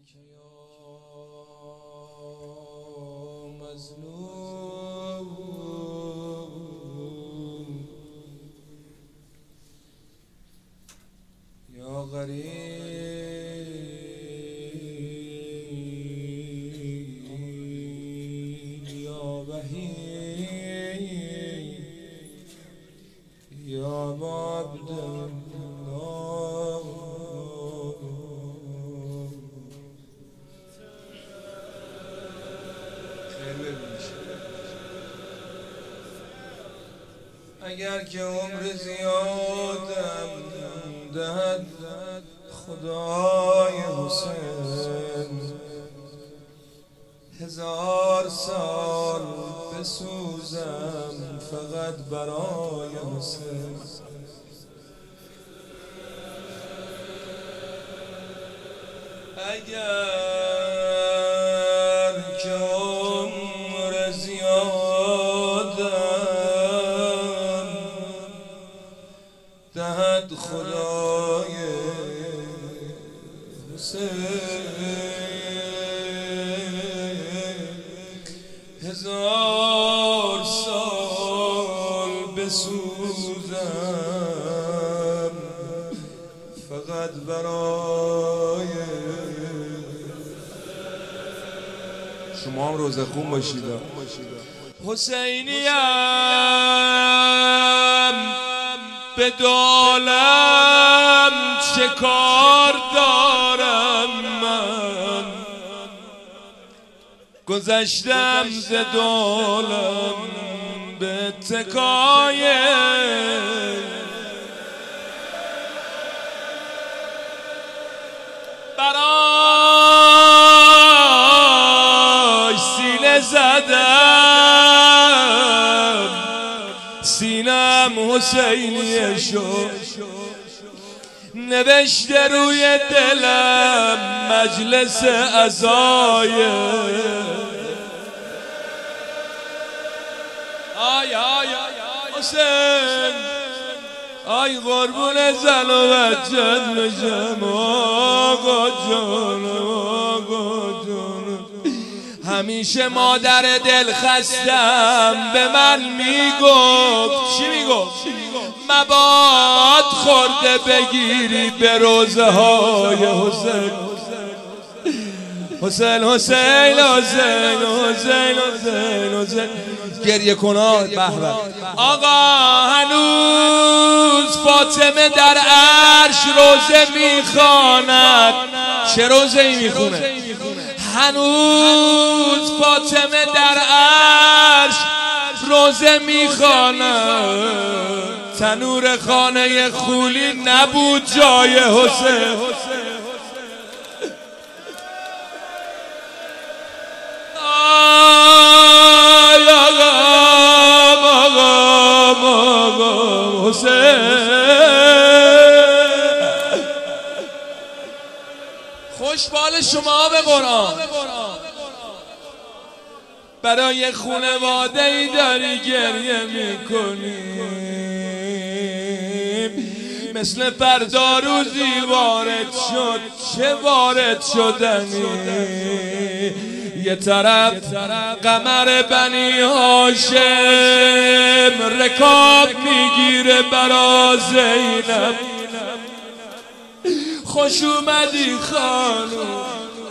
که یا مظلوم یا غریب یا وحید یا عبد اگر که عمر زیادم دهد خدای حسین 1000 سال بسوزم فقط برای حسین. اگر که عمر زیادم دهد خدای حسین 1000 سال بسوزم فقط برای شما هم روزه خون باشید. حسینیم به دالم چه کار دارم من، گذشتم ز دالم به اتکای برای سینه زدم، سینم حسینیه شد نوشته روی دلم مجلس عزای آی آی حسین، آی قربون زن و بچت بشم آقا جان آقا جان. همیشه مادر دل خستم به من میگفت، چی میگفت؟ مباد خورده بگیری به روزه های حسین. حسین حسین حسین حسین حسین حسین گریه کنار بهبه. آقا هنوز فاطمه در عرش روزه میخواند. چه روزه ای میخونه؟ هنوز فاطمه در عرش روزه میخواند. تنور خانه خولی نبود جای حسین. خوشبال شما به قرآن. برای خانواده ای داری گریه میکنی، مثل فردا روزی وارد شد چه وارد شدنی. یه طرف قمر بنی هاشم رکاب میگیره برا زینب. خوش اومدی خانم،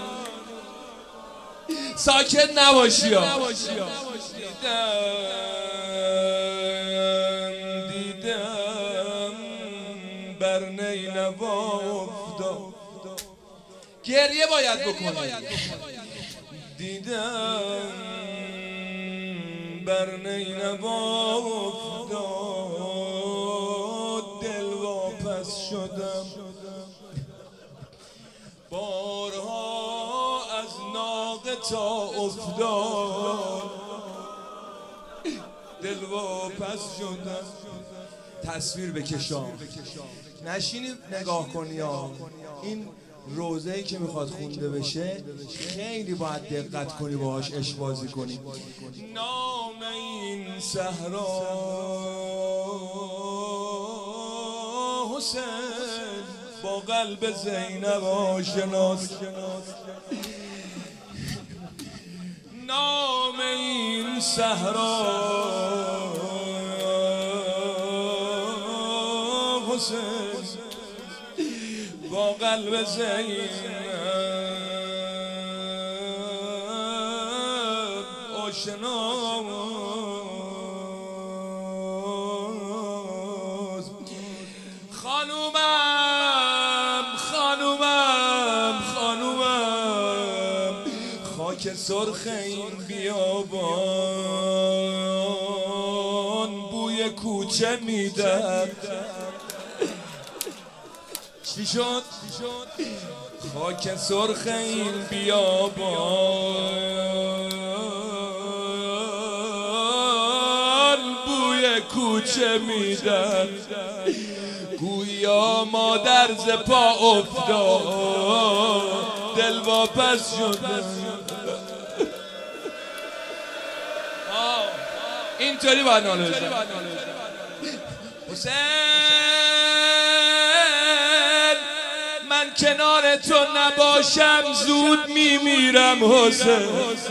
ساکت نباشی ها. دیدم بر نینوا افتاد، گریه باید بکنی. دیدم بر نینوا افتاد، دل واپس شدم. بارها از ناقه تا افتاد، دل واپس شدم. تصویر بکشم نشینی نگاه کنی ها. این روزه‌ای که میخواد خونده بشه خیلی باید دقت کنی باهاش عشق بازی کنی. نام این صحرا حسین با قلب زینب آشناست. نام این صحرا حسین با قلب زینب آشناست. خانومم خاک سرخ این بیابان بوی کوچه میدم. چی شد؟ خاک سرخ این بیابان بوی کوچه میدم. گویا مادر ز پا افتاد دل واپس شده. اینطوری باید ناله بزن. حسین من کنار تو نباشم زود میمیرم. حسین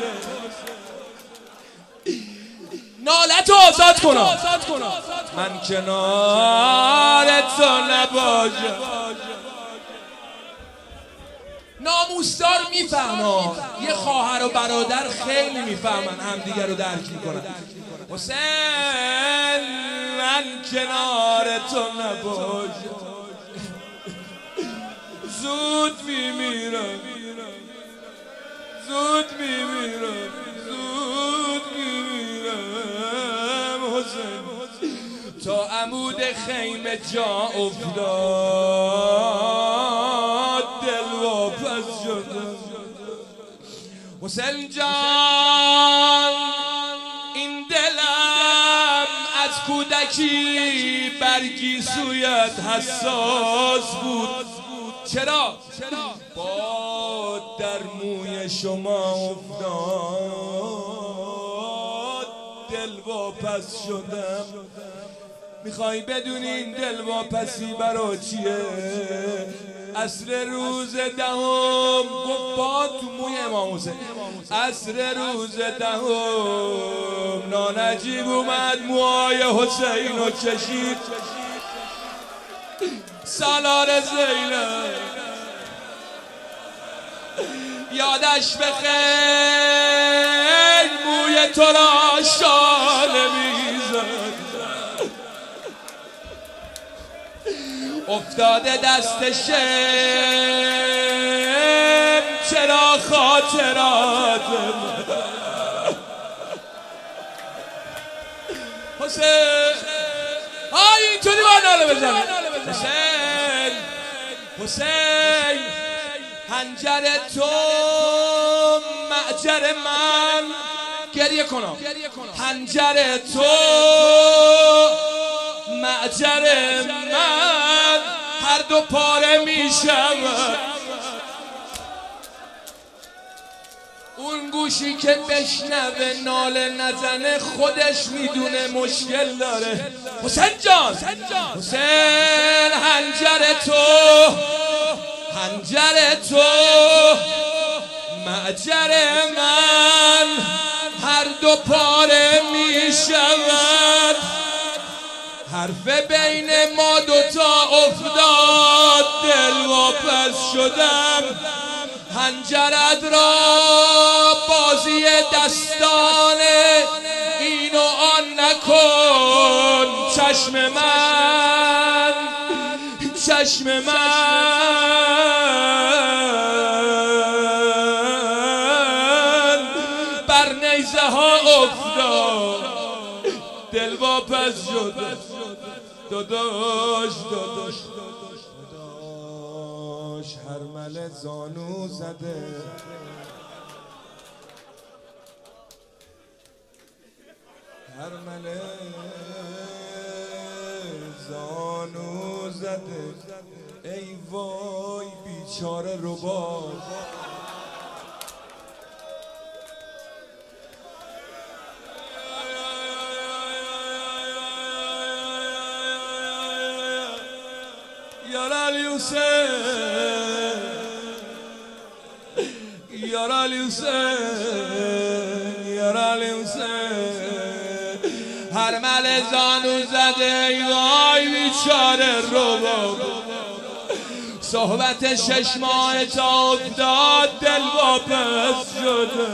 نالتو آزاد کنم. من کنار تو نباشم. ناموسدار میفهمن، یه خواهر و برادر خیلی میفهمن، همدیگه رو درک میکنن. حسین من کنار تو نباشم زود میمیرم. حسین تا عمود خیمه جا افتاد دل واپس شده. حسین جان این دلم از کودکی برگی سویت حساس بود. چرا؟ باد در موی شما افتاد دل واپس شدم. میخوای بدونی این دل واپسی برا چیه؟ عصر روز دهم گفت باد تو موی امام حسین. عصر روز دهم نانجیب اومد موهای حسین رو کشید. سالار زینب یادش بخیر موی تو را شانه میزد. افتاده دست شم چرا خاطرات حسین اینطوری با ناله بزنه. حسین هنجر تو معجر من گریه کنم. هنجر تو معجر من هر دو پاره میشود. اون گوشی که بشنوه ناله نزنه خودش میدونه مشکل داره. حسین جان حسین هنجر تو معجر من هر دو پاره میشود. حرف بین ما دوتا افتاد دل واپس شدم. هنجرت را بازی دستان این و آن نکن. چشم من بر نیزه ها افتاد دل واپس شد. داداش هرمله زانو زده. هرمله زانو زده. ای وای بیچاره رباب. یا علی حسین یار علی حسین یار علی حسین هر مل زانو زده ای وای بیچاره رباب صحبت 6 ماه تا افتاد دل واپس شده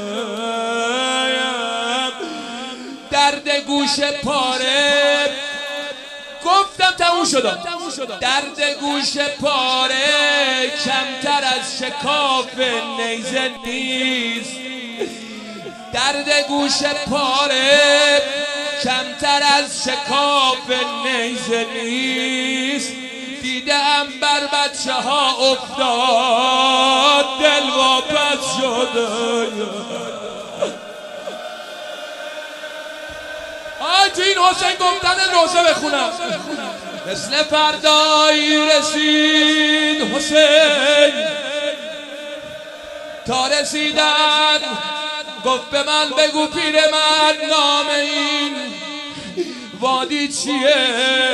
درد گوش پاره گفتم تموم شدم درد گوش پاره کمتر از شکاف نیزه نیست درد گوش پاره کمتر از شکاف نیزه نیست دیدم بر بچه ها افتاد دل واپس شده تو این حسین گفتن روزه بخونم مثل فردایی رسید حسین تا رسیدن گفت به من بگو پیر من نام این وادی چیه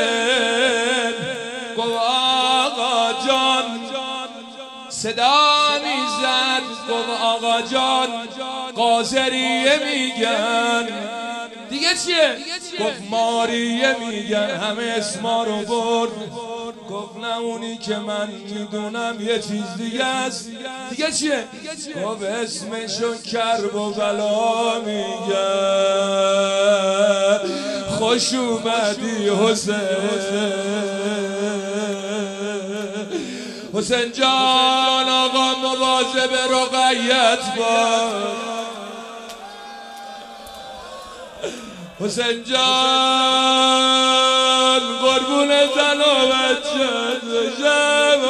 گفت آقا جان صدا میزد گفت آقا جان قاضریه میگن دیگه چیه؟ گفت ماریه میگن همه اسما رو برد گفت نه اونی که من میدونم یه چیز دیگه است دیگه چیه؟ گفت اسمشو کرب و بلا میگن خوش اومدی حسین حسین جان آقا مواظب رقیت باش حسین جان قربون زن و بچه شب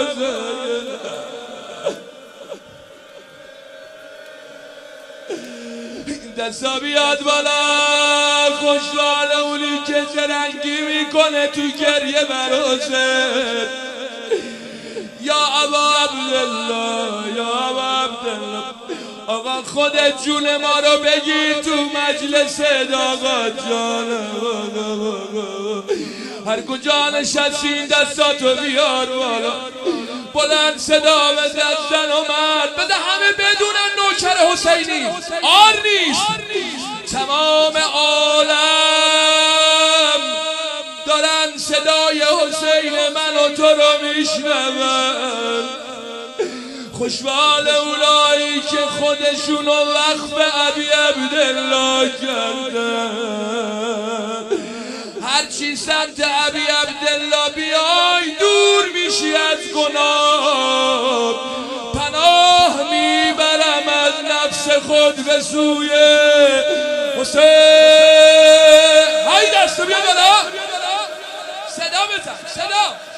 این دستا بیاد بالا خوشحال اونی که زرنگی میکنه تو گریه بر حسین یا ابا عبدالله یا ابا عبدالله آقا خودت جون ما رو بگیر تو مجلس آقا جان هر کجا نشستی دستاتو بیار بالا بلند صدا بزن زن و مرد بده همه بدونن نوکر حسینی آر نیست تمام عالم دارن صدای حسین من و تو رو میشنون خوشحال اولایی که خودشونو وقف ابی عبدالله کردن هرچی سمت ابی عبدالله بیای دور میشی از گناه پناه میبرم از نفس خود به سوی حسین های دستو بیا بالا صدا بزن صدا